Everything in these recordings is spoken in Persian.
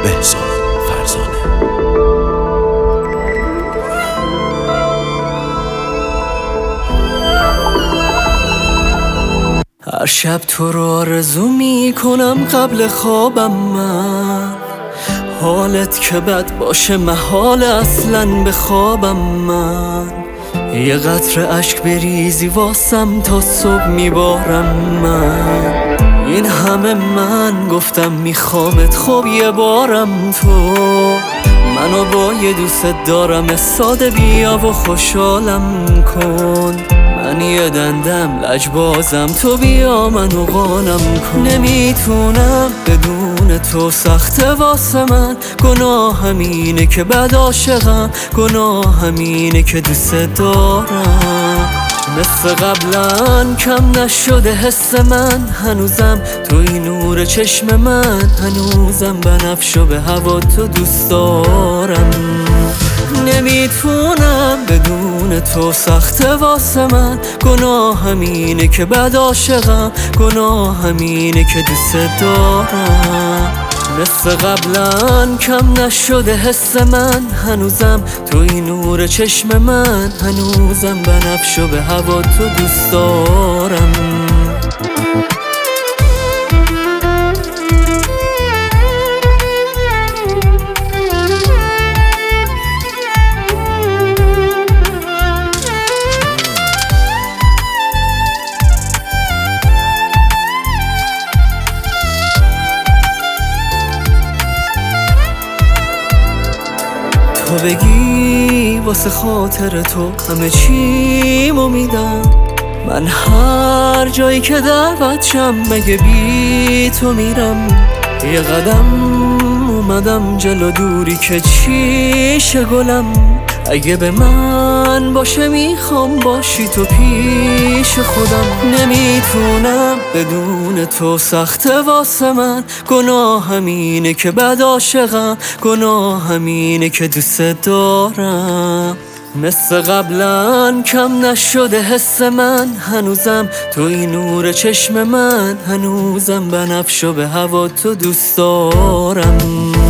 بهزاد فرزانه. هر شب تو رو آرزو میکنم قبل خوابم من، حالت که بد باشه محال اصلا به خوابم من. یه قطره اشک بریزی واسم تا صبح میبارم من. این همه من گفتم میخوامت، خب یه بارم تو منو با یه دوست دارم ساده بیا و خوشحالم کن. من یه دندم لجبازم، تو بیا منو قانم کن. نمیتونم بدون تو، سخته واسه من. گناه همینه که بد عاشقم، گناه همینه که دوست دارم. مثل قبلا کم نشده حس من، هنوزم توی نور چشم من، هنوزم بنفش و به هوا تو دوست دارم. نمیتونم بدون تو، سخته واسه من. گناه همینه که بد عاشقم، گناه همینه که دوست دارم. مثل قبلا کم نشده حس من، هنوزم توی نور چشم من، هنوزم بنفش و به هوا تو دوست دارم. تو بگی واسه خاطر تو همه چیمو میدم، من هر جایی که دعوت شم مگه بی تو میرم. یه قدم اومدم جلو، دوری که چیشه گلم. اگه به من باشه میخوام باشی تو پیش خودم. نمیتونم بدون تو، سخته واسه من. گناه همینه که بد عاشقم، گناه همینه که دوست دارم. مثل قبلا کم نشده حس من، هنوزم توی نور چشم من، هنوزم بنفش و به هوا تو دوست دارم.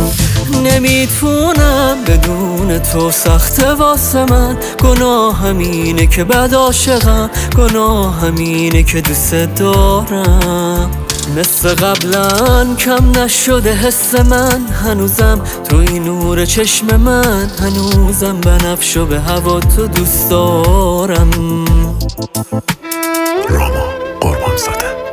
نمیتونم بدون تو، سخته واسه من. گناه همینه که بد عاشقم، گناه همینه که دوست دارم. مثل قبلا کم نشده حس من، هنوزم توی نور چشم من، هنوزم بنفش و به هوا تو دوست دارم. راما قربانزاده.